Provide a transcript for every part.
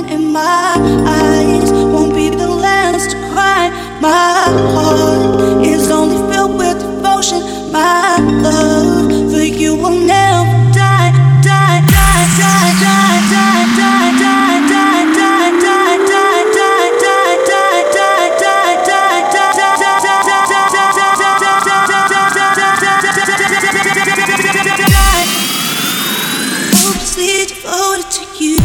in my eyes won't be the last to cry. My heart is only filled with devotion. My love for you will never die, die, die, die, die, die, die, die, die, die, die, die, die, die, die, die, die, die, die. Hopelessly devoted to you.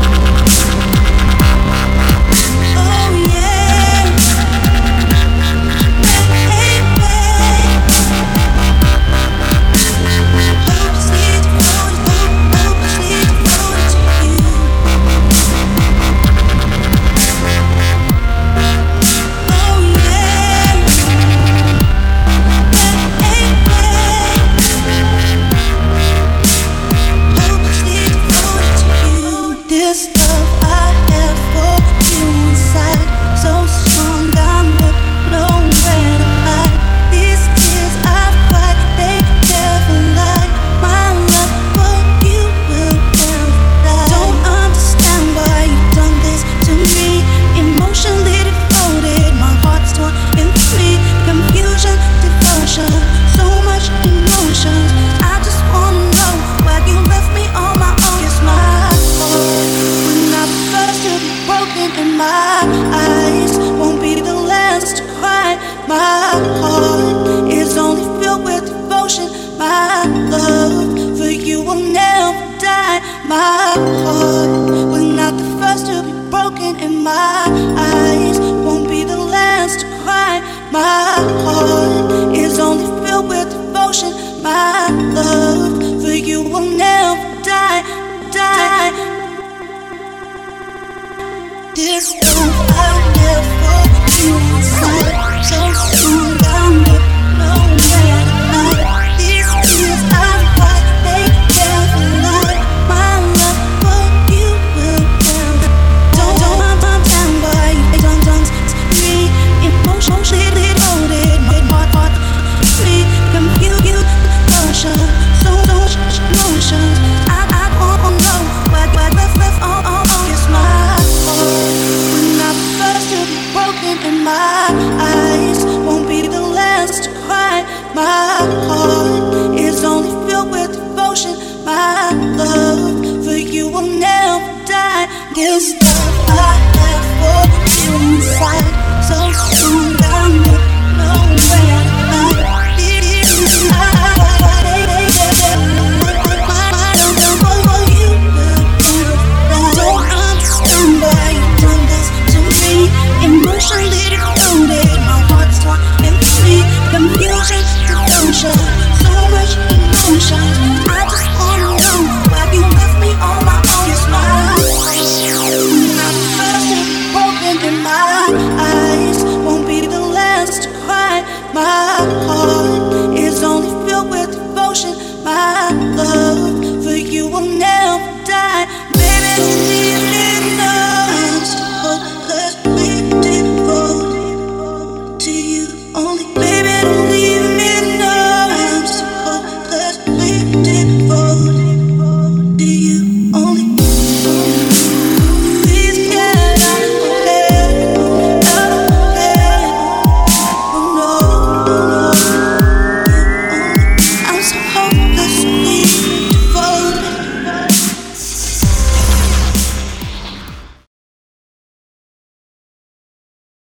This love I have for you inside, so strong I'm nowhere to hide. These tears I've cried, they never lie. My love for you will never die. Don't understand why you've done this to me. Emotionally devoted, my heart's torn in three. Confusion, devotion, so much emotions. I just wanna know why you left me on my own. Yes, my in my eyes won't be the last to cry. My heart is only filled with devotion. My love for you will never die. My heart was not the first to be broken, and my eyes won't be the last to cry. My heart is only filled with devotion. My love for you will never die, die. This love I have for you inside, so soon I'm nowhere to hide. These tears I've cried, they never lie. My love for you will never. Don't understand why you done to me. Emotionally loaded, my heart free. Confused, emotion, so much emotions. I wanna know why left all yes, my in my eyes won't be the last to cry. My heart is only filled with devotion. My love for you will never die. This love I have for you inside.